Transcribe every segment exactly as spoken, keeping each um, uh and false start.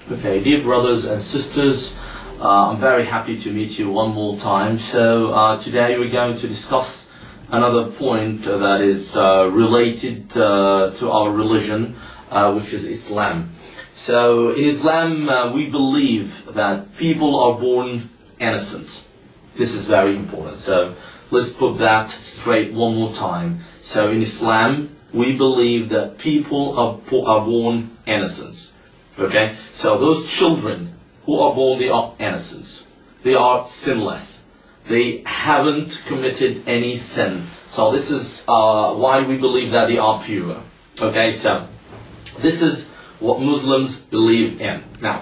Okay, dear brothers and sisters, uh, I'm very happy to meet you one more time. So uh, today we're going to discuss another point uh, that is uh, related uh, to our religion, uh, which is Islam. So in Islam uh, we believe that people are born innocent. This is very important. So let's put that straight one more time. So in Islam we believe that people are, are born innocent. Okay, so those children who are born, they are innocent. They are sinless. They haven't committed any sin. So this is uh, why we believe that they are pure. Okay, so this is what Muslims believe in. Now,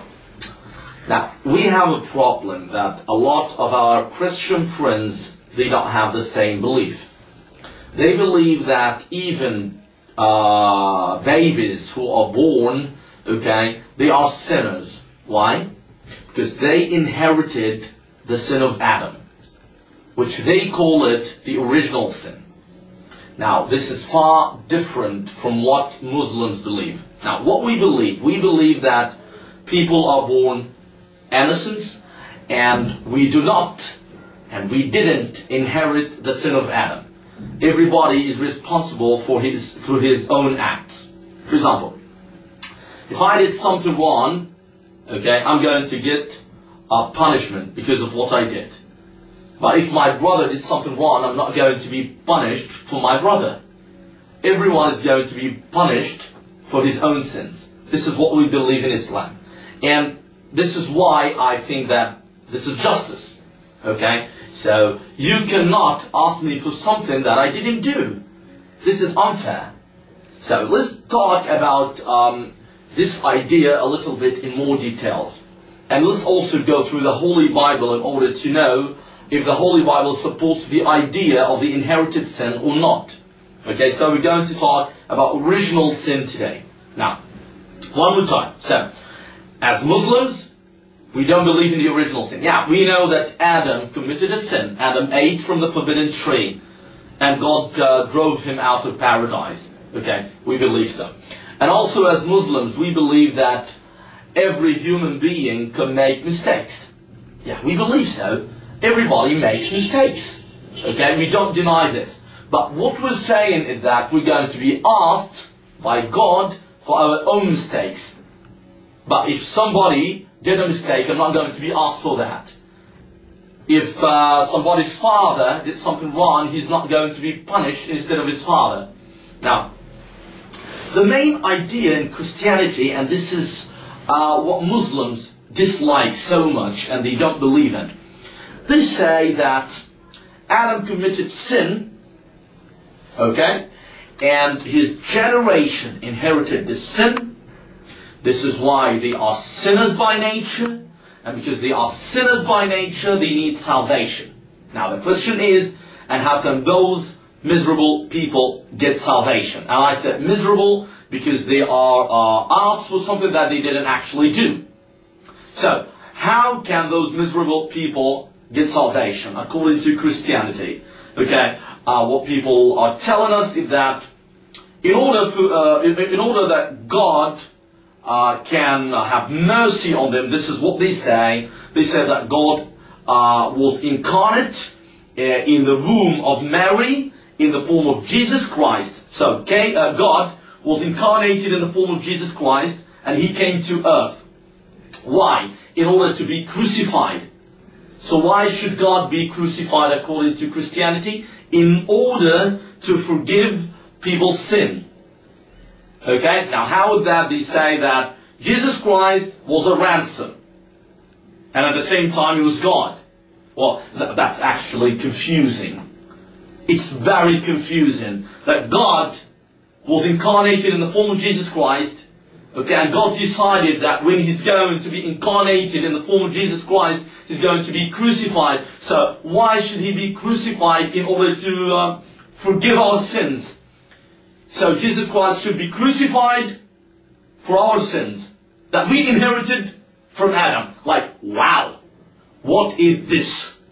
now we have a problem that a lot of our Christian friends, they don't have the same belief. They believe that even uh, babies who are born, okay, they are sinners. Why? Because they inherited the sin of Adam, which they call it the original sin. Now, this is far different from what Muslims believe. Now, what we believe, we believe that people are born innocent, and we do not, and we didn't inherit the sin of Adam. Everybody is responsible for his, through his own acts. For example, if I did something wrong, okay, I'm going to get a punishment because of what I did. But if my brother did something wrong, I'm not going to be punished for my brother. Everyone is going to be punished for his own sins. This is what we believe in Islam. And this is why I think that this is justice. Okay? So, you cannot ask me for something that I didn't do. This is unfair. So, let's talk about um, this idea a little bit in more details. And let's also go through the Holy Bible in order to know if the Holy Bible supports the idea of the inherited sin or not. Okay, so we're going to talk about original sin today. Now, one more time. So, as Muslims, we don't believe in the original sin. Yeah, we know that Adam committed a sin. Adam ate from the forbidden tree, and God uh, drove him out of paradise. Okay, we believe so. And also as Muslims, we believe that every human being can make mistakes. Yeah, we believe so. Everybody makes mistakes. Okay, we don't deny this. But what we're saying is that we're going to be asked by God for our own mistakes. But if somebody did a mistake, I'm not going to be asked for that. If uh, somebody's father did something wrong, he's not going to be punished instead of his father. Now, the main idea in Christianity, and this is uh, what Muslims dislike so much and they don't believe in, they say that Adam committed sin, okay, and his generation inherited the sin. This is why they are sinners by nature, and because they are sinners by nature, they need salvation. Now the question is, and how can those miserable people get salvation? And I said miserable because they are uh, asked for something that they didn't actually do. So, how can those miserable people get salvation according to Christianity? Okay, uh, what people are telling us is that in order for, uh, in, in order that God uh, can have mercy on them, this is what they say. They say that God uh, was incarnate uh, in the womb of Mary in the form of Jesus Christ. So, okay, uh, God was incarnated in the form of Jesus Christ, and He came to earth. Why? In order to be crucified. So why should God be crucified according to Christianity? In order to forgive people's sin. Okay, now how would that be say that Jesus Christ was a ransom, and at the same time He was God? Well, th- that's actually confusing. It's very confusing that God was incarnated in the form of Jesus Christ, okay, and God decided that when He's going to be incarnated in the form of Jesus Christ, He's going to be crucified. So why should He be crucified? In order to uh, forgive our sins. So Jesus Christ should be crucified for our sins that we inherited from Adam. Like, wow, what is this?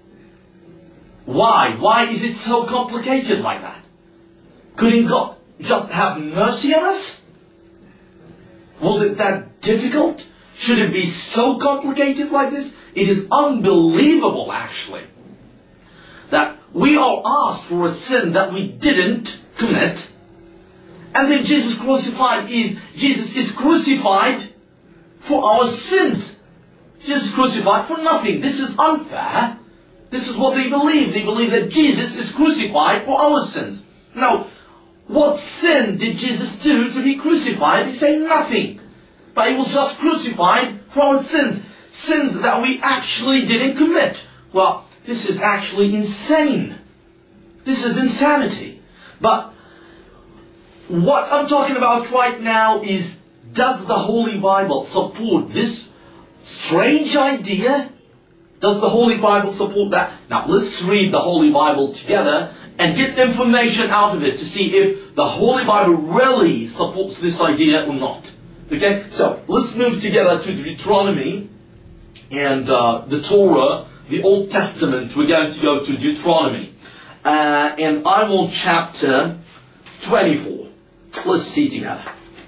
Why? Why is it so complicated like that? Couldn't God just have mercy on us? Was it that difficult Should it be so complicated like this? It is unbelievable, actually, that we are asked for a sin that we didn't commit, and then Jesus crucified is Jesus is crucified for our sins. Jesus is crucified for nothing. This is unfair. This is what they believe. They believe that Jesus is crucified for our sins. Now, what sin did Jesus do to be crucified? They say nothing. But he was just crucified for our sins. Sins that we actually didn't commit. Well, this is actually insane. This is insanity. But what I'm talking about right now is, does the Holy Bible support this strange idea? Does the Holy Bible support that? Now, let's read the Holy Bible together and get information out of it to see if the Holy Bible really supports this idea or not. Okay? So, let's move together to Deuteronomy and uh, the Torah, the Old Testament. We're going to go to Deuteronomy. Uh, and I'm on chapter twenty-four. Let's see together.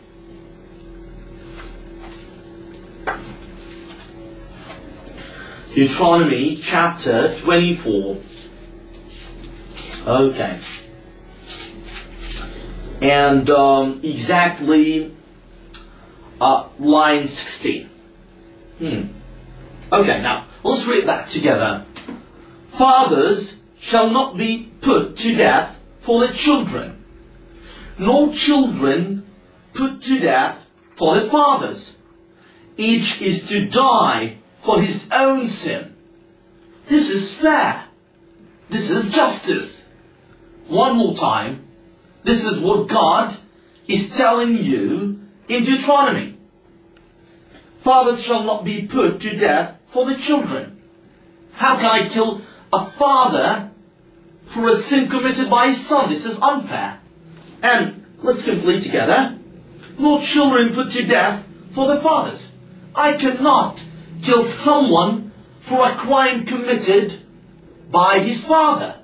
Deuteronomy chapter twenty-four. Okay. And um, exactly uh, line sixteen. Hmm. Okay, now let's read that together. Fathers shall not be put to death for their children, nor children put to death for their fathers. Each is to die for his own sin. This is fair. This is justice. One more time. This is what God is telling you in Deuteronomy. Fathers shall not be put to death for the children. How can I kill a father for a sin committed by his son? This is unfair. And let's complete together. Nor children put to death for their fathers. I cannot kill someone for a crime committed by his father.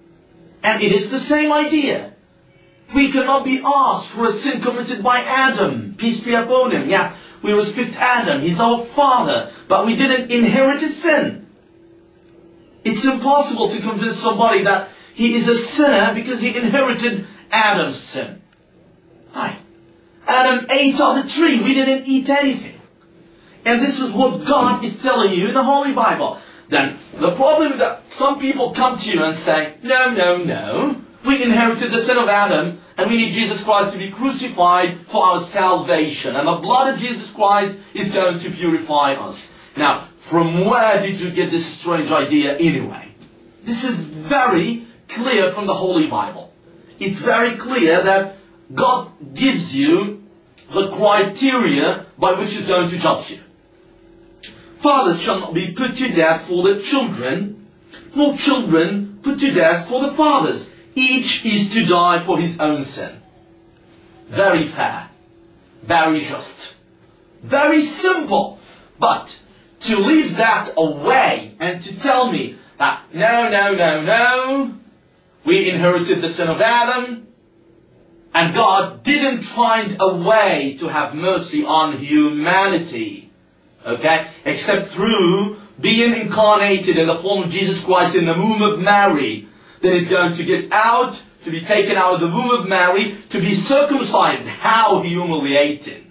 And it is the same idea. We cannot be asked for a sin committed by Adam. Peace be upon him. Yes, we respect Adam. He's our father. But we didn't inherit his sin. It's impossible to convince somebody that he is a sinner because he inherited Adam's sin. Right. Adam ate of the tree. We didn't eat anything. And this is what God is telling you in the Holy Bible. Then the problem is that some people come to you and say, no, no, no. We inherited the sin of Adam and we need Jesus Christ to be crucified for our salvation. And the blood of Jesus Christ is going to purify us. Now, from where did you get this strange idea anyway? This is very clear from the Holy Bible. It's very clear that God gives you the criteria by which He's going to judge you. Fathers shall not be put to death for their children, nor children put to death for the fathers. Each is to die for his own sin. Very fair. Very just. Very simple. But to leave that away and to tell me that no, no, no, no, we inherited the sin of Adam, and God didn't find a way to have mercy on humanity, okay, except through being incarnated in the form of Jesus Christ in the womb of Mary. Then He's going to get out, to be taken out of the womb of Mary, to be circumcised. How humiliating.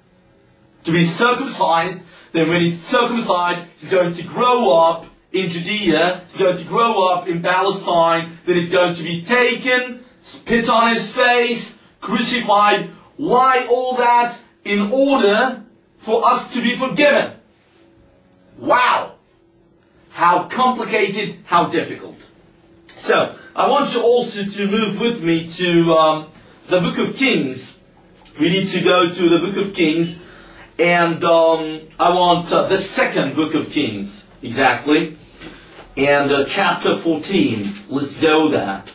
To be circumcised, then when He's circumcised, He's going to grow up in Judea, He's going to grow up in Palestine, then He's going to be taken, spit on His face, crucified. Why all that? In order for us to be forgiven. Wow! How complicated, how difficult. So, I want you also to move with me to um, the Book of Kings. We need to go to the Book of Kings. And um, I want uh, the second Book of Kings, exactly. And uh, chapter fourteen. Let's go there.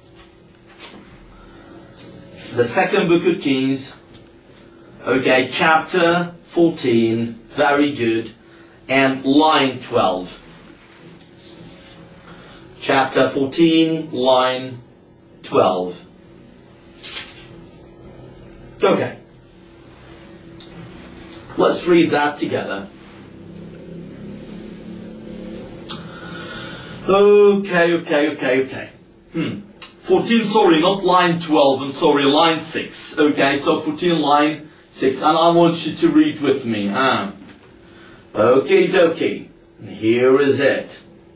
The second Book of Kings. Okay, chapter fourteen. Very good. And line twelve. Chapter fourteen, line twelve. Okay. Let's read that together. Okay, okay, okay, okay. Hmm. fourteen, sorry, not line twelve, I'm sorry, line six. Okay, so fourteen, line six, and I want you to read with me. Ah. Okay, dokie. Here is it.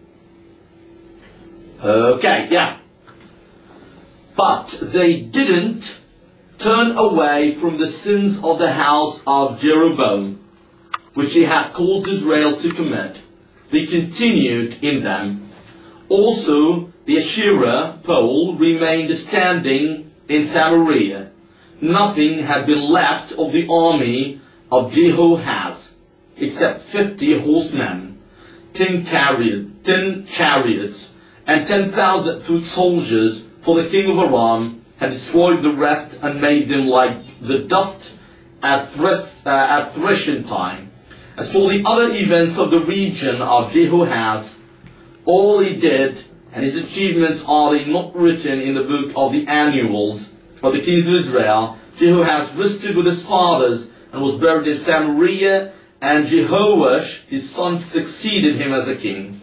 Okay, yeah. But they didn't turn away from the sins of the house of Jeroboam, which he had caused Israel to commit. They continued in them. Also, the Asherah pole remained standing in Samaria. Nothing had been left of the army of Jehoahaz, except fifty horsemen, ten chariots, ten chariots, and ten thousand foot soldiers, for the king of Aram had destroyed the rest and made them like the dust at, thresh, uh, at threshing time. As for the other events of the region of Jehoahaz, all he did and his achievements, are they not written in the book of the annuals of the kings of Israel? Jehoahaz rested with his fathers and was buried in Samaria, and Jehoash his son succeeded him as a king.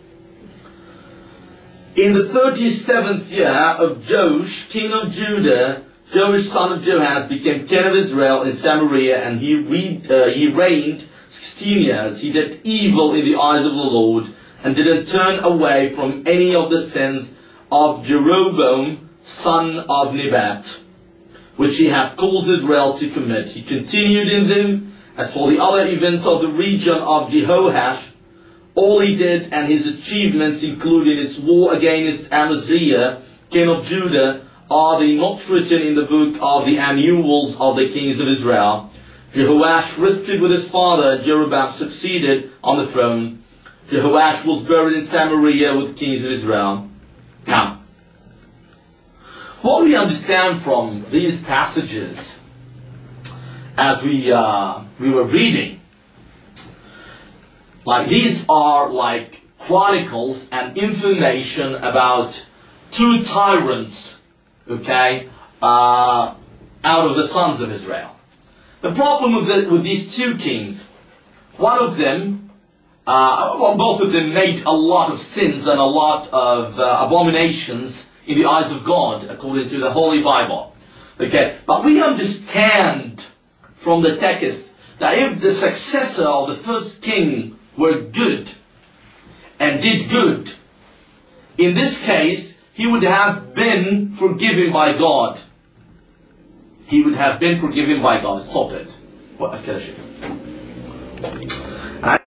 In the thirty-seventh year of Joash, king of Judah, Joash son of Jehoahaz became king of Israel in Samaria, and he, re- uh, he reigned sixteen years. He did evil in the eyes of the Lord, and didn't turn away from any of the sins of Jeroboam son of Nebat, which he had caused Israel to commit. He continued in them. As for the other events of the region of Jehoash, all he did and his achievements, including his war against Amaziah, king of Judah, are they not written in the book of the annuals of the kings of Israel? Jehoash rested with his father, Jeroboam succeeded on the throne. Jehoash was buried in Samaria with the kings of Israel. Now, what we understand from these passages, as we uh, we were reading, like these are like chronicles and information about two tyrants, okay, uh, out of the sons of Israel. The problem with, the, with these two kings, one of them, uh, well, both of them made a lot of sins and a lot of uh, abominations in the eyes of God, according to the Holy Bible. Okay, but we understand from the text that if the successor of the first king were good and did good, in this case, he would have been forgiven by God. He would have been forgiven by God. Stop it. What?